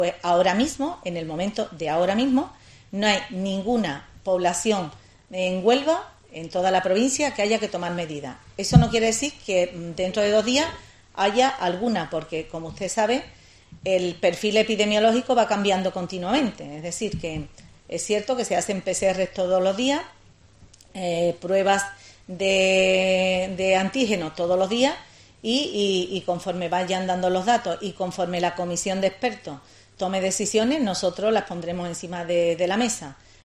Pues ahora mismo, en el momento de ahora mismo, no hay ninguna población en Huelva, en toda la provincia, que haya que tomar medidas. Eso no quiere decir que dentro de 2 días haya alguna, porque, como usted sabe, el perfil epidemiológico va cambiando continuamente. Es decir, que es cierto que se hacen PCR todos los días, pruebas de antígenos todos los días, y conforme vayan dando los datos y conforme la comisión de expertos tome decisiones, nosotros las pondremos encima de la mesa.